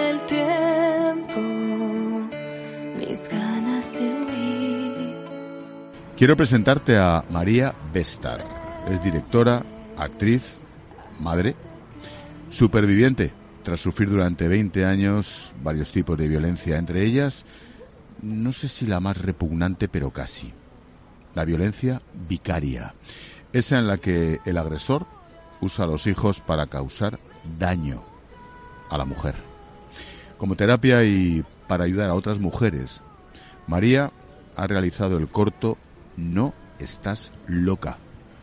el tiempo, mis ganas de huir. Quiero presentarte a María Bestar. Es directora, actriz, madre, superviviente, tras sufrir durante 20 años varios tipos de violencia, entre ellas, no sé si la más repugnante, pero casi, la violencia vicaria, esa en la que el agresor usa a los hijos para causar daño a la mujer. Como terapia y para ayudar a otras mujeres, María ha realizado el corto No estás loca.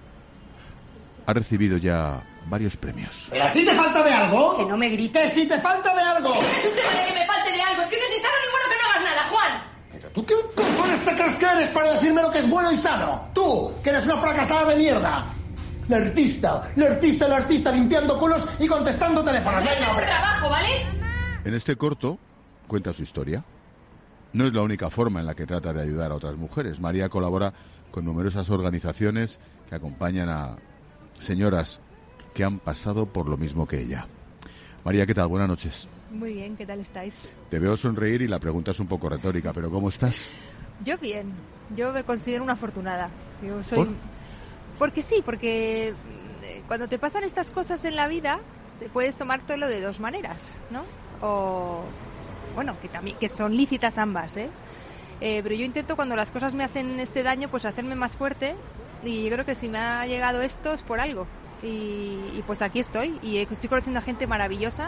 Ha recibido ya varios premios. ¿Pero a ti te falta de algo? Que no me grites. ¡Si te falta de algo! No es un tema de que me falte de algo, es que no es ni sano ni bueno que no hagas nada, Juan. ¿Pero tú qué cojones te crees que eres para decirme lo que es bueno y sano? Tú, que eres una fracasada de mierda. La artista limpiando culos y contestando teléfonos. No es un trabajo, ¿vale? En este corto cuenta su historia. No es la única forma en la que trata de ayudar a otras mujeres. María colabora con numerosas organizaciones que acompañan a señoras que han pasado por lo mismo que ella. María, ¿qué tal? Buenas noches. Muy bien, ¿qué tal estáis? Te veo sonreír y la pregunta es un poco retórica, pero ¿cómo estás? Yo bien, yo me considero una afortunada. Yo soy... ¿Por? Porque sí, porque cuando te pasan estas cosas en la vida, te puedes tomártelo de dos maneras, ¿no? O, bueno, que también que son lícitas ambas, ¿eh? Pero yo intento, cuando las cosas me hacen este daño, pues hacerme más fuerte, y yo creo que si me ha llegado esto es por algo. Y pues aquí estoy, y estoy conociendo a gente maravillosa.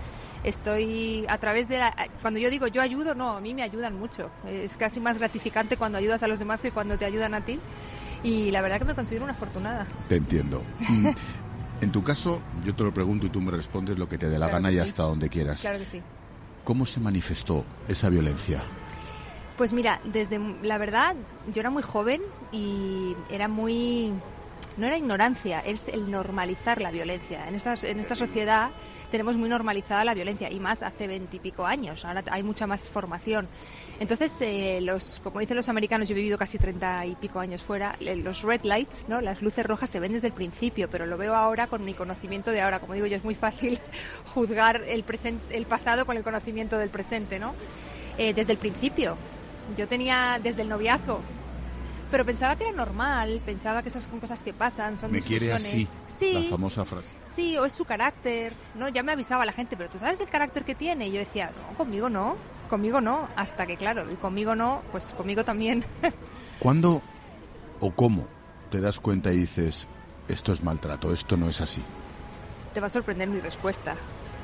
Estoy a través de cuando yo digo yo ayudo, no, a mí me ayudan mucho. Es casi más gratificante cuando ayudas a los demás que cuando te ayudan a ti. Y la verdad que me considero una afortunada. Te entiendo. En tu caso, yo te lo pregunto y tú me respondes lo que te dé la gana y hasta donde quieras. Claro que sí. ¿Cómo se manifestó esa violencia? Pues mira, la verdad, yo era muy joven y era muy... No era ignorancia, es el normalizar la violencia. En esta sociedad tenemos muy normalizada la violencia, y más hace 20 y pico años. Ahora hay mucha más formación. Entonces, como dicen los americanos, yo he vivido casi 30 y pico años fuera, los red lights, ¿no? Las luces rojas se ven desde el principio, pero lo veo ahora con mi conocimiento de ahora. Como digo yo, es muy fácil juzgar el pasado con el conocimiento del presente, ¿no? Desde el principio. Yo tenía desde el noviazgo, pero pensaba que era normal, pensaba que esas son cosas que pasan, son discusiones. Me quiere así, sí, la famosa frase. Sí, o es su carácter, ¿no? Ya me avisaba la gente, pero ¿tú sabes el carácter que tiene? Y yo decía, no, conmigo no, hasta que claro, y conmigo no, pues conmigo también. ¿Cuándo o cómo te das cuenta y dices, esto es maltrato, esto no es así? Te va a sorprender mi respuesta.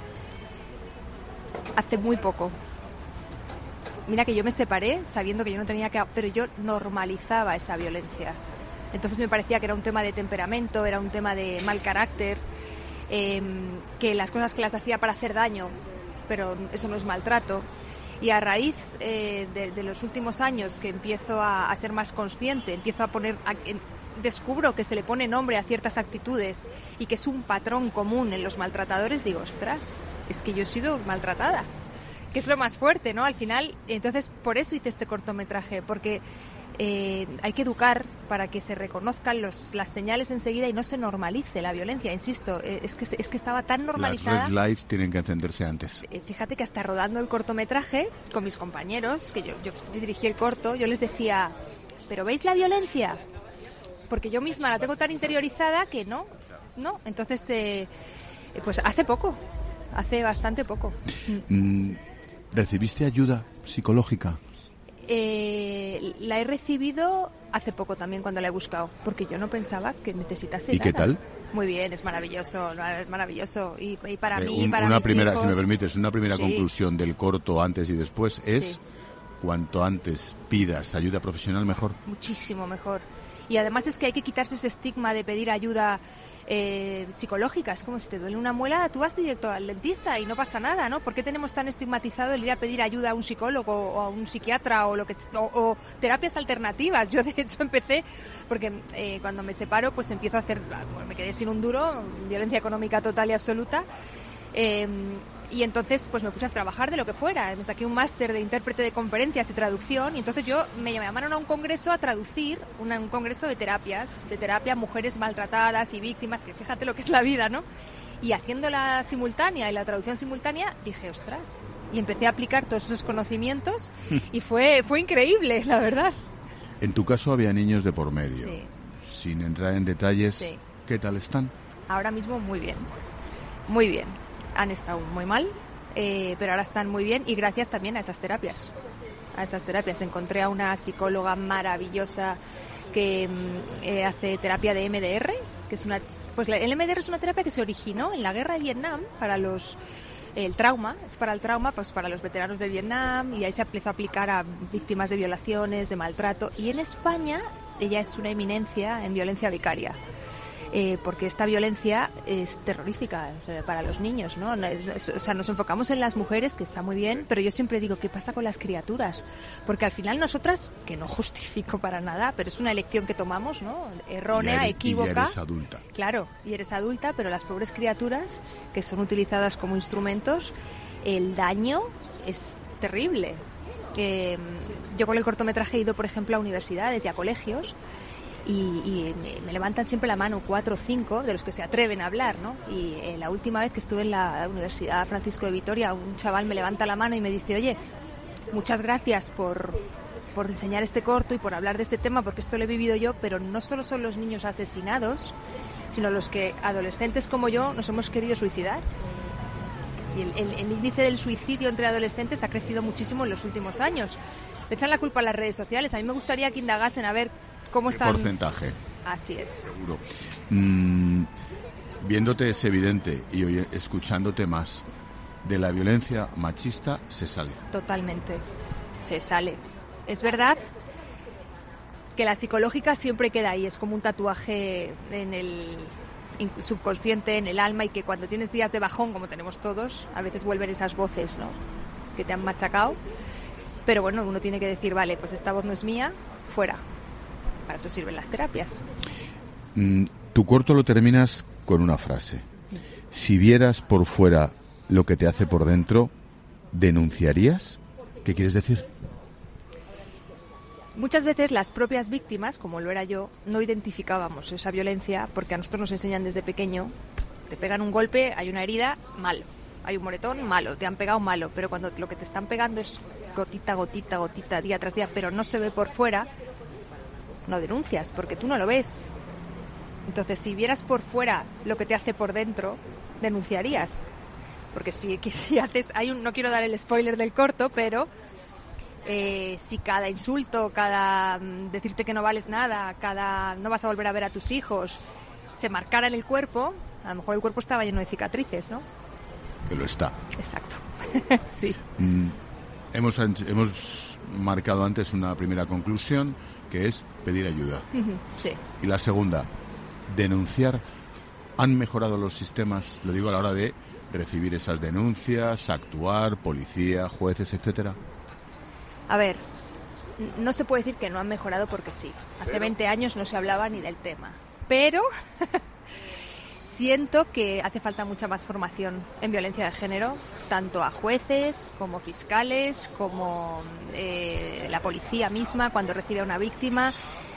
Hace muy poco. Mira que yo me separé sabiendo que yo no tenía que... Pero yo normalizaba esa violencia. Entonces me parecía que era un tema de temperamento, era un tema de mal carácter, que las cosas que las hacía para hacer daño, pero eso no es maltrato. Y a raíz de los últimos años que empiezo a ser más consciente, empiezo a descubro que se le pone nombre a ciertas actitudes y que es un patrón común en los maltratadores, digo, ostras, es que yo he sido maltratada. Que es lo más fuerte, ¿no? Al final, entonces por eso hice este cortometraje, porque hay que educar para que se reconozcan las señales enseguida y no se normalice la violencia. Insisto, es que estaba tan normalizada. Las red lights tienen que encenderse antes. Fíjate que hasta rodando el cortometraje con mis compañeros, que yo dirigí el corto, yo les decía, ¿pero veis la violencia? Porque yo misma la tengo tan interiorizada que no. Entonces, pues hace bastante poco. ¿Recibiste ayuda psicológica? La he recibido hace poco también, cuando la he buscado, porque yo no pensaba que necesitase ¿Y nada. qué tal? Muy bien, es maravilloso. Y para mí, una para mis primera, hijos... si me permites, una primera Sí. conclusión del corto antes y después es, Sí. cuanto antes pidas ayuda profesional, mejor. Muchísimo mejor. Y además es que hay que quitarse ese estigma de pedir ayuda psicológica. Es como si te duele una muela, tú vas directo al dentista y no pasa nada, ¿no? ¿Por qué tenemos tan estigmatizado el ir a pedir ayuda a un psicólogo o a un psiquiatra o terapias alternativas? Yo de hecho empecé, porque cuando me separo pues empiezo a hacer, me quedé sin un duro, violencia económica total y absoluta. Y entonces pues me puse a trabajar de lo que fuera, me saqué un máster de intérprete de conferencias y traducción, y entonces me llamaron a un congreso a traducir, un congreso de terapia a mujeres maltratadas y víctimas, que fíjate lo que es la vida, ¿no? Y haciendo la simultánea y la traducción simultánea, dije, ostras, y empecé a aplicar todos esos conocimientos y fue increíble, la verdad. En tu caso había niños de por medio. Sí. Sin entrar en detalles, Sí. ¿qué tal están? Ahora mismo muy bien, muy bien. Han estado muy mal, pero ahora están muy bien y gracias también a esas terapias. Encontré a una psicóloga maravillosa que hace terapia de MDR, que es una... Pues el MDR es una terapia que se originó en la guerra de Vietnam para el trauma, es para el trauma, pues para los veteranos de Vietnam, y ahí se empezó a aplicar a víctimas de violaciones, de maltrato, y en España ella es una eminencia en violencia vicaria. Porque esta violencia es terrorífica, o sea, para los niños, ¿no? O sea, nos enfocamos en las mujeres, que está muy bien, pero yo siempre digo, ¿qué pasa con las criaturas? Porque al final nosotras, que no justifico para nada, pero es una elección que tomamos, ¿no? Errónea, equívoca. Y ya eres adulta. Claro, y eres adulta, pero las pobres criaturas, que son utilizadas como instrumentos, el daño es terrible. Yo con el cortometraje he ido, por ejemplo, a universidades y a colegios, y me levantan siempre la mano 4 o 5 de los que se atreven a hablar, ¿no? Y la última vez que estuve en la Universidad Francisco de Vitoria, un chaval me levanta la mano y me dice, oye, muchas gracias por enseñar este corto y por hablar de este tema, porque esto lo he vivido yo, pero no solo son los niños asesinados, sino los que, adolescentes como yo, nos hemos querido suicidar. Y el índice del suicidio entre adolescentes ha crecido muchísimo en los últimos años. Le echan la culpa a las redes sociales. A mí me gustaría que indagasen a ver cómo están... porcentaje. Así es. Seguro. Viéndote es evidente y escuchándote más, de la violencia machista se sale. Totalmente. Se sale. Es verdad que la psicológica siempre queda ahí. Es como un tatuaje en el subconsciente, en el alma, y que cuando tienes días de bajón, como tenemos todos, a veces vuelven esas voces, ¿no?, que te han machacado. Pero bueno, uno tiene que decir, vale, pues esta voz no es mía, fuera. Para eso sirven las terapias. Tu corto lo terminas con una frase. Si vieras por fuera lo que te hace por dentro, ¿denunciarías? ¿Qué quieres decir? Muchas veces las propias víctimas, como lo era yo, no identificábamos esa violencia, porque a nosotros nos enseñan desde pequeño, te pegan un golpe, hay una herida, malo. Hay un moretón, malo. Te han pegado, malo. Pero cuando lo que te están pegando es gotita, gotita, gotita, día tras día, pero no se ve por fuera, no denuncias, porque tú no lo ves. Entonces, si vieras por fuera lo que te hace por dentro, denunciarías. Porque si haces... no quiero dar el spoiler del corto, pero si cada insulto, cada decirte que no vales nada, cada no vas a volver a ver a tus hijos, se marcara en el cuerpo, a lo mejor el cuerpo estaba lleno de cicatrices, ¿no? Que lo está. Exacto. Sí. Hemos marcado antes una primera conclusión, que es pedir ayuda. Sí. Y la segunda, denunciar. ¿Han mejorado los sistemas, lo digo a la hora de recibir esas denuncias, actuar, policía, jueces, etcétera? A ver, no se puede decir que no han mejorado, porque sí. Hace 20 años no se hablaba ni del tema. Pero siento que hace falta mucha más formación en violencia de género, tanto a jueces como fiscales, como la policía misma cuando recibe a una víctima.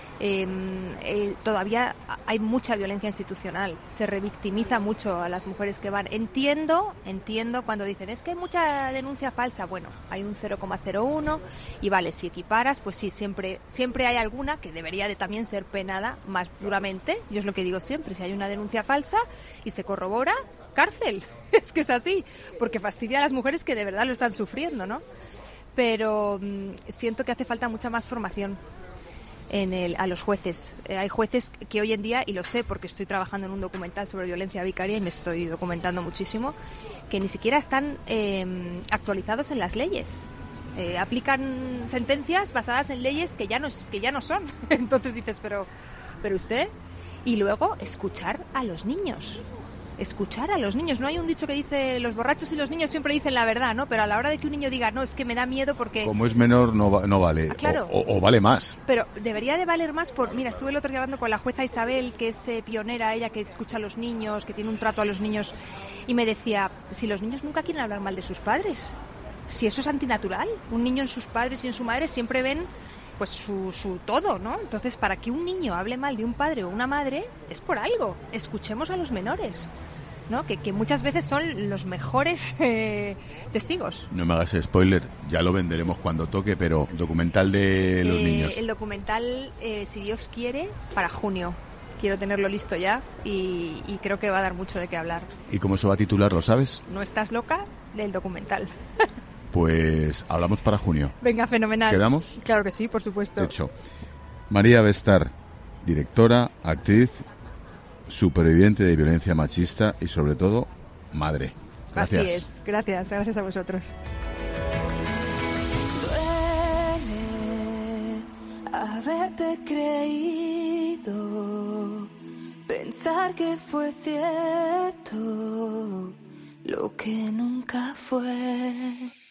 Todavía hay mucha violencia institucional, se revictimiza mucho a las mujeres que van. Entiendo cuando dicen, es que hay mucha denuncia falsa. Bueno, hay un 0,01 y vale, si equiparas, pues sí, siempre hay alguna que debería de también ser penada más duramente. Yo es lo que digo siempre, si hay una denuncia falsa y se corrobora, cárcel. Es que es así, porque fastidia a las mujeres que de verdad lo están sufriendo, ¿no? Pero siento que hace falta mucha más formación a los jueces. Hay jueces que hoy en día, y lo sé porque estoy trabajando en un documental sobre violencia vicaria y me estoy documentando muchísimo, que ni siquiera están actualizados en las leyes. Aplican sentencias basadas en leyes que ya no son. Entonces dices, pero usted. Y luego escuchar a los niños. No hay un dicho que dice, los borrachos y los niños siempre dicen la verdad, ¿no? Pero a la hora de que un niño diga, no, es que me da miedo porque... Como es menor, no vale. Claro. O vale más. Pero debería de valer más por... Mira, estuve el otro día hablando con la jueza Isabel, que es pionera, ella que escucha a los niños, que tiene un trato a los niños, y me decía, si los niños nunca quieren hablar mal de sus padres, si eso es antinatural, un niño en sus padres y en su madre siempre ven pues su todo, ¿no? Entonces, para que un niño hable mal de un padre o una madre, es por algo. Escuchemos a los menores. ¿no? Que muchas veces son los mejores testigos. No me hagas spoiler, ya lo venderemos cuando toque, pero documental de los niños. El documental, si Dios quiere, para junio. Quiero tenerlo listo ya y creo que va a dar mucho de qué hablar. ¿Y cómo se va a titular, lo sabes? ¿No estás loca? Del documental. Pues hablamos para junio. Venga, fenomenal. ¿Quedamos? Claro que sí, por supuesto. Hecho. María Bestar, directora, actriz, superviviente de violencia machista y sobre todo, madre. Gracias. Así es, gracias a vosotros. Duele haberte creído, pensar que fue cierto lo que nunca fue.